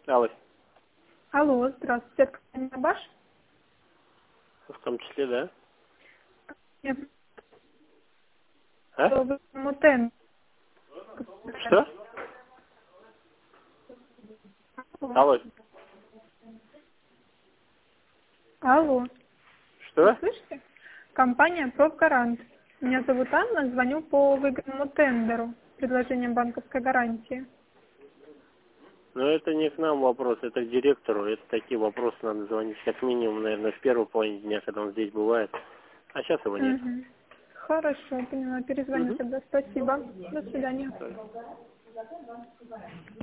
Алло. Алло, здравствуйте, это компания Баш? В том числе, да? Нет, А? вы Мутен. Что? Алло. Алло. Алло, вы Что? слышите? Компания Профгарант. Меня зовут Анна, звоню по выгодному тендеру, предложением банковской гарантии. Ну, это не к нам вопрос, это к директору. Это такие вопросы надо звонить как минимум, наверное, в первой половине дня, когда он здесь бывает. А сейчас его нет. Угу. Хорошо, поняла, перезвоню Угу. тогда. Спасибо. До свидания.